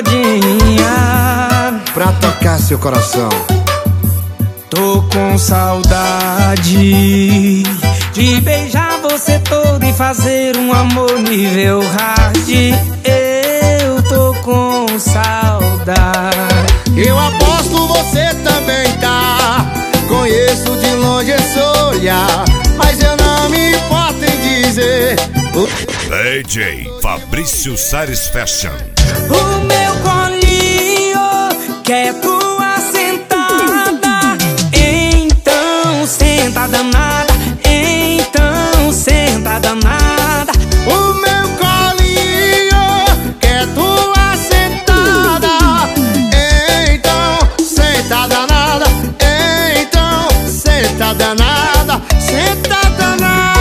modinha pra tocar seu coração. Tô com saudade de beijar você todo e fazer um amor nível hard. Eu tô com saudade. Eu aposto você também tá. Conheço de longe esse olhar, mas eu não me importo em dizer. DJ Fabrício Sares Fashion. O meu colinho quer tua sentada, então senta danada, então senta danada. O meu colinho quer tua sentada, então senta danada, então senta danada, senta danada.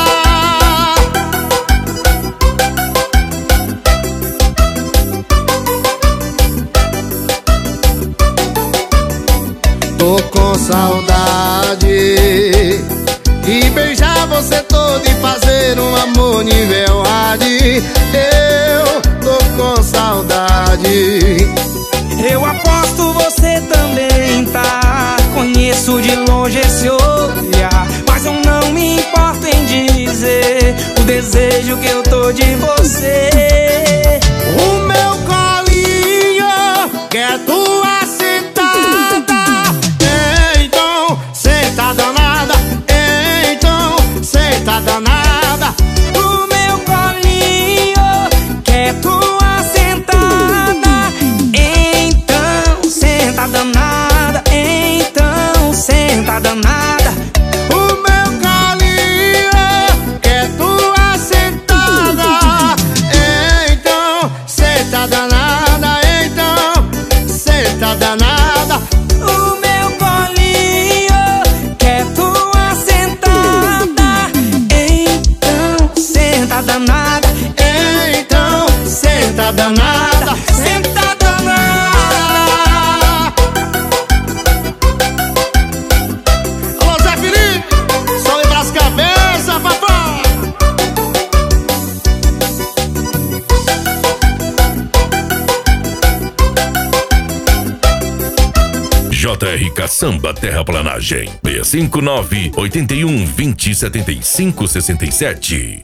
Tô com saudade de beijar você todo e fazer um amor nível hard. Eu tô com saudade. Eu aposto você também tá. Conheço de longe esse olhar, mas eu não me importo em dizer o desejo que eu tô de você. O meu colinho quer tua sentada, então senta danada, então senta danada. O meu colinho quer tua sentada, então senta danada, então senta danada. O meu colinho quer tua sentada, então senta danada, então senta danada. O meu colinho quer tua sentada, então senta danada, Então senta danada, senta danada. Alô Zé Felipe, só lembra as cabeças, papai. JRK Samba Terraplanagem 659-8120-7567.